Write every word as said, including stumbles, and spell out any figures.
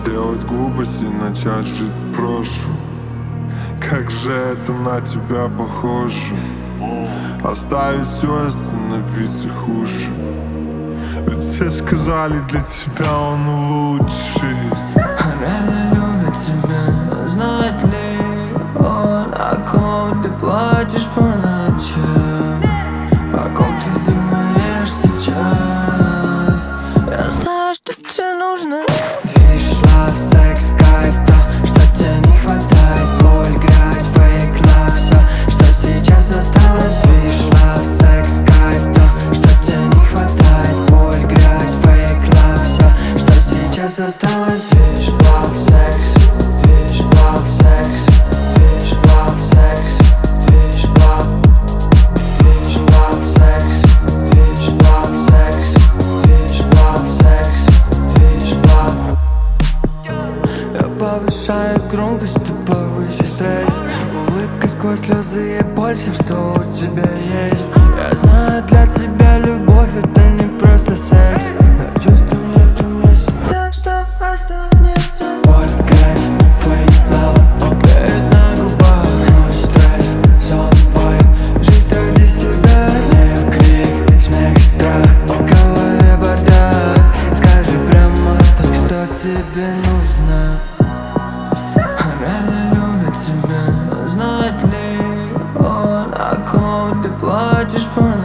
сделать глупость и начать жить прошлым. Как же это на тебя похоже? Оставить все и становиться хуже. Ведь все сказали, для тебя он лучший. Он реально любит тебя, знает ли он, о ком ты плачешь по ночам, о ком ты думаешь сейчас. Я знаю, что тебе нужно. Видишь, love, секс, кайф, то, что тебе не хватает. Боль, грязь, fake love, все, что сейчас осталось. Видишь, love, секс, кайф, то, что тебе не хватает. Боль, грязь, fake love, все, что сейчас осталось. Видишь, love, секс, видишь, love, секс, видишь, love, секс, видишь, love, видишь, love, секс, видишь, love, секс, видишь, love, секс, видишь, love. Я повышаю громкость, ты повыси стресс. Улыбка сквозь слезы и боль, все, что у тебя есть. Я знаю, для тебя любовь это не просто секс, но чувствам нету места. Все, что останется. Боль, грязь, fake love, опять на губах. Ночь, стресс, сон, вайб, жить ради себя. Гнев, крик, смех, страх, в голове бардак. Скажи прямо так, что тебе нужно. Он реально любит тебя, знает ли он, о ком ты плачешь по